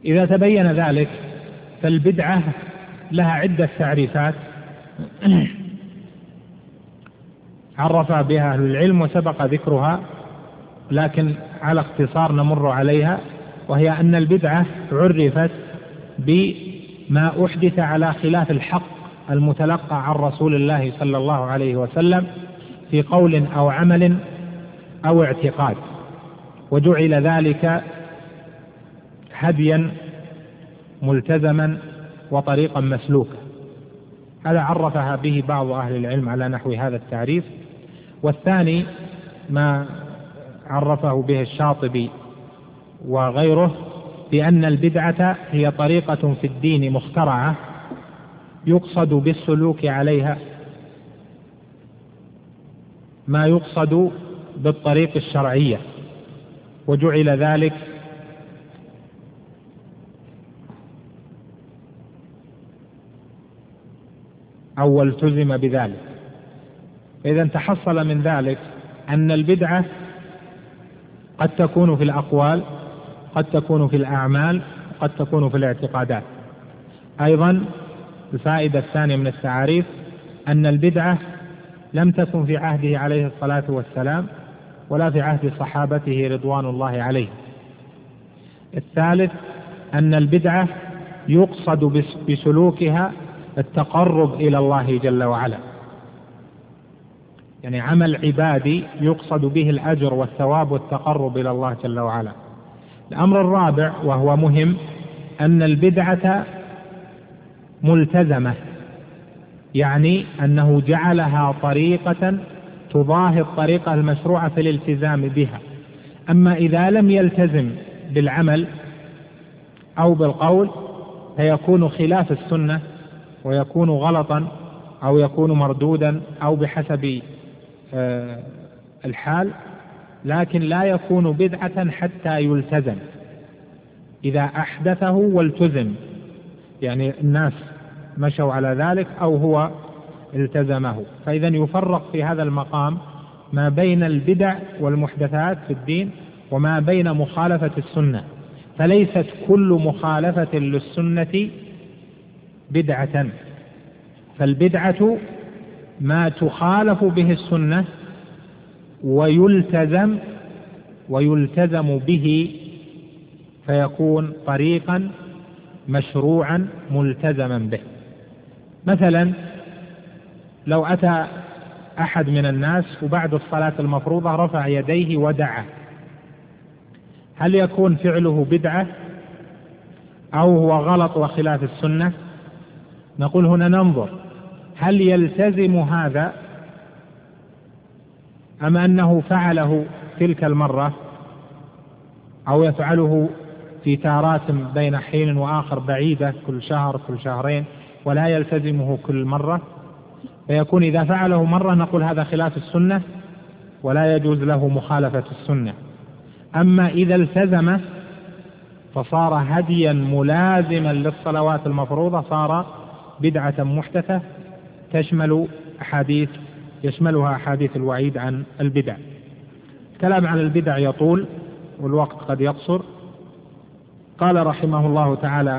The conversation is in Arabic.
إذا تبين ذلك فالبدعة لها عدة تعريفات عرف بها أهل العلم وسبق ذكرها، لكن على اختصار نمر عليها. وهي أن البدعة عرفت بما أحدث على خلاف الحق المتلقى عن رسول الله صلى الله عليه وسلم في قول أو عمل أو اعتقاد، وجعل ذلك هديا ملتزما وطريقا مسلوكا. هذا عرفها به بعض أهل العلم على نحو هذا التعريف. والثاني ما عرفه به الشاطبي وغيره بأن البدعة هي طريقة في الدين مخترعة يقصد بالسلوك عليها ما يقصد بالطريق الشرعية، وجعل ذلك أو التزم بذلك. إذا تحصل من ذلك أن البدعة قد تكون في الأقوال، قد تكون في الأعمال، قد تكون في الاعتقادات. أيضا الفائدة الثانية من التعاريف أن البدعة لم تكن في عهده عليه الصلاة والسلام ولا في عهد صحابته رضوان الله عليه. الثالث أن البدعة يقصد بسلوكها التقرب إلى الله جل وعلا، يعني عمل عبادي يقصد به الأجر والثواب والتقرب إلى الله جل وعلا. الأمر الرابع وهو مهم أن البدعة ملتزمة، يعني أنه جعلها طريقة تضاهي الطريقة المشروعة في الالتزام بها. أما إذا لم يلتزم بالعمل أو بالقول فيكون خلاف السنة ويكون غلطا أو يكون مردودا أو بحسب الحال، لكن لا يكون بدعة حتى يلتزم. إذا أحدثه والتزم، يعني الناس مشوا على ذلك أو هو التزمه. فإذا يفرق في هذا المقام ما بين البدع والمحدثات في الدين وما بين مخالفة السنة. فليست كل مخالفة للسنة بدعة، فالبدعة ما تخالف به السنة ويلتزم به فيكون طريقا مشروعا ملتزما به. مثلا لو أتى أحد من الناس وبعد الصلاة المفروضة رفع يديه ودعا، هل يكون فعله بدعة أو هو غلط وخلاف السنة؟ نقول هنا ننظر هل يلتزم هذا أم أنه فعله تلك المرة أو يفعله في تارات بين حين وآخر بعيدة كل شهر كل شهرين ولا يلتزمه كل مرة. فيكون إذا فعله مرة نقول هذا خلاف السنة ولا يجوز له مخالفة السنة. أما إذا التزم فصار هديا ملازما للصلوات المفروضة صار بدعة محدثة يشملها أحاديث الوعيد عن البدع. الكلام عن البدع يطول والوقت قد يقصر. قال رحمه الله تعالى